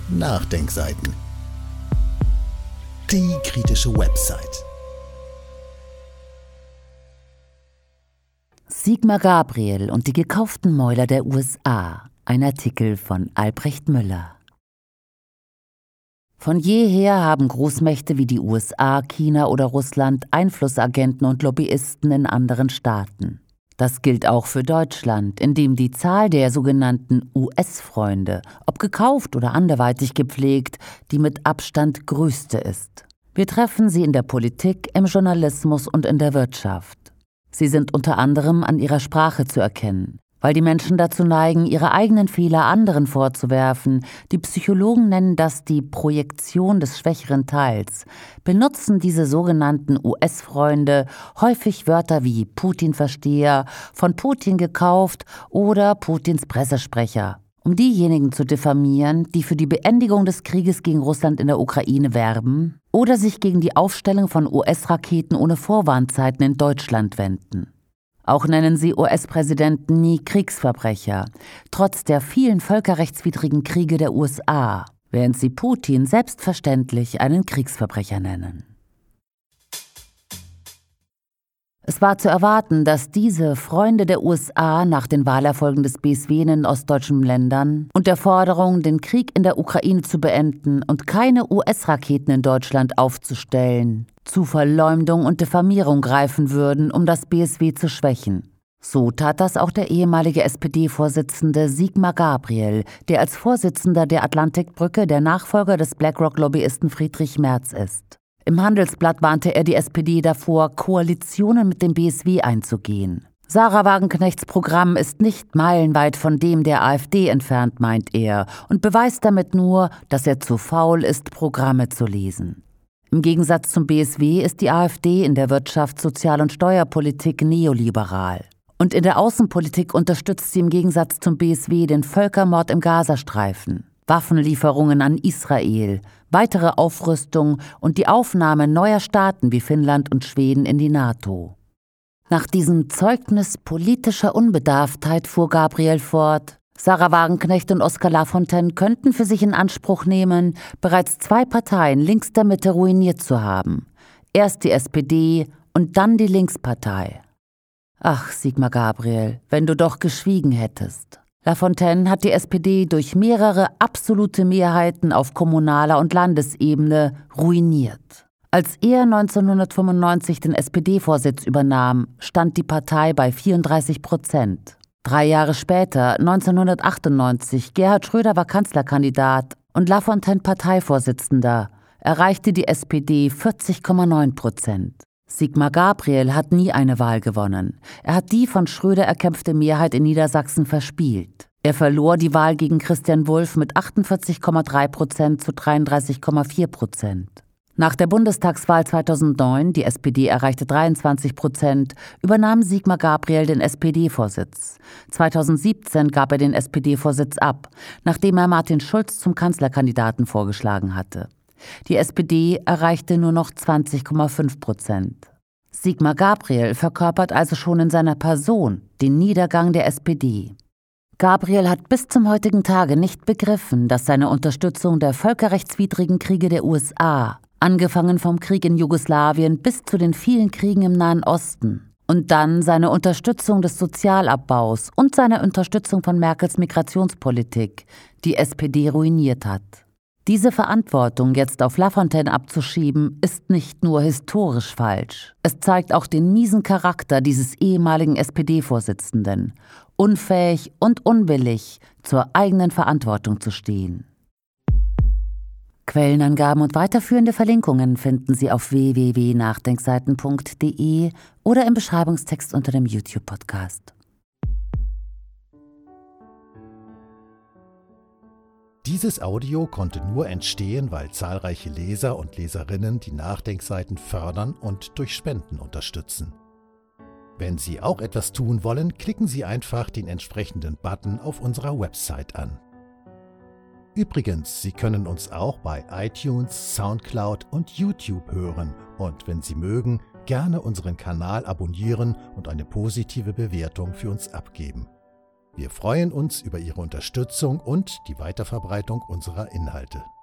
Nachdenkseiten. Die kritische Website. Sigmar Gabriel und die gekauften Mäuler der USA. Ein Artikel von Albrecht Müller. Von jeher haben Großmächte wie die USA, China oder Russland Einflussagenten und Lobbyisten in anderen Staaten. Das gilt auch für Deutschland, in dem die Zahl der sogenannten US-Freunde, ob gekauft oder anderweitig gepflegt, die mit Abstand größte ist. Wir treffen sie in der Politik, im Journalismus und in der Wirtschaft. Sie sind unter anderem an ihrer Sprache zu erkennen, weil die Menschen dazu neigen, ihre eigenen Fehler anderen vorzuwerfen. Die Psychologen nennen das die Projektion des schwächeren Teils, benutzen diese sogenannten US-Freunde häufig Wörter wie Putin-Versteher, von Putin gekauft oder Putins Pressesprecher, um diejenigen zu diffamieren, die für die Beendigung des Krieges gegen Russland in der Ukraine werben oder sich gegen die Aufstellung von US-Raketen ohne Vorwarnzeiten in Deutschland wenden. Auch nennen sie US-Präsidenten nie Kriegsverbrecher, trotz der vielen völkerrechtswidrigen Kriege der USA, während sie Putin selbstverständlich einen Kriegsverbrecher nennen. Es war zu erwarten, dass diese Freunde der USA nach den Wahlerfolgen des BSW in den ostdeutschen Ländern und der Forderung, den Krieg in der Ukraine zu beenden und keine US-Raketen in Deutschland aufzustellen, zu Verleumdung und Diffamierung greifen würden, um das BSW zu schwächen. So tat das auch der ehemalige SPD-Vorsitzende Sigmar Gabriel, der als Vorsitzender der Atlantikbrücke der Nachfolger des BlackRock-Lobbyisten Friedrich Merz ist. Im Handelsblatt warnte er die SPD davor, Koalitionen mit dem BSW einzugehen. Sarah Wagenknechts Programm ist nicht meilenweit von dem der AfD entfernt, meint er, und beweist damit nur, dass er zu faul ist, Programme zu lesen. Im Gegensatz zum BSW ist die AfD in der Wirtschafts-, Sozial- und Steuerpolitik neoliberal. Und in der Außenpolitik unterstützt sie im Gegensatz zum BSW den Völkermord im Gazastreifen, Waffenlieferungen an Israel, weitere Aufrüstung und die Aufnahme neuer Staaten wie Finnland und Schweden in die NATO. Nach diesem Zeugnis politischer Unbedarftheit fuhr Gabriel fort: Sarah Wagenknecht und Oskar Lafontaine könnten für sich in Anspruch nehmen, bereits 2 Parteien links der Mitte ruiniert zu haben. Erst die SPD und dann die Linkspartei. Ach, Sigmar Gabriel, wenn du doch geschwiegen hättest. Lafontaine hat die SPD durch mehrere absolute Mehrheiten auf kommunaler und Landesebene ruiniert. Als er 1995 den SPD-Vorsitz übernahm, stand die Partei bei 34%. 3 Jahre später, 1998, Gerhard Schröder war Kanzlerkandidat und Lafontaine Parteivorsitzender, erreichte die SPD 40,9%. Sigmar Gabriel hat nie eine Wahl gewonnen. Er hat die von Schröder erkämpfte Mehrheit in Niedersachsen verspielt. Er verlor die Wahl gegen Christian Wulff mit 48,3% zu 33,4%. Nach der Bundestagswahl 2009, die SPD erreichte 23%, übernahm Sigmar Gabriel den SPD-Vorsitz. 2017 gab er den SPD-Vorsitz ab, nachdem er Martin Schulz zum Kanzlerkandidaten vorgeschlagen hatte. Die SPD erreichte nur noch 20,5%. Sigmar Gabriel verkörpert also schon in seiner Person den Niedergang der SPD. Gabriel hat bis zum heutigen Tage nicht begriffen, dass seine Unterstützung der völkerrechtswidrigen Kriege der USA, angefangen vom Krieg in Jugoslawien bis zu den vielen Kriegen im Nahen Osten, und dann seine Unterstützung des Sozialabbaus und seine Unterstützung von Merkels Migrationspolitik die SPD ruiniert hat. Diese Verantwortung jetzt auf Lafontaine abzuschieben, ist nicht nur historisch falsch. Es zeigt auch den miesen Charakter dieses ehemaligen SPD-Vorsitzenden, unfähig und unwillig, zur eigenen Verantwortung zu stehen. Quellenangaben und weiterführende Verlinkungen finden Sie auf www.nachdenkseiten.de oder im Beschreibungstext unter dem YouTube-Podcast. Dieses Audio konnte nur entstehen, weil zahlreiche Leser und Leserinnen die Nachdenkseiten fördern und durch Spenden unterstützen. Wenn Sie auch etwas tun wollen, klicken Sie einfach den entsprechenden Button auf unserer Website an. Übrigens, Sie können uns auch bei iTunes, Soundcloud und YouTube hören und wenn Sie mögen, gerne unseren Kanal abonnieren und eine positive Bewertung für uns abgeben. Wir freuen uns über Ihre Unterstützung und die Weiterverbreitung unserer Inhalte.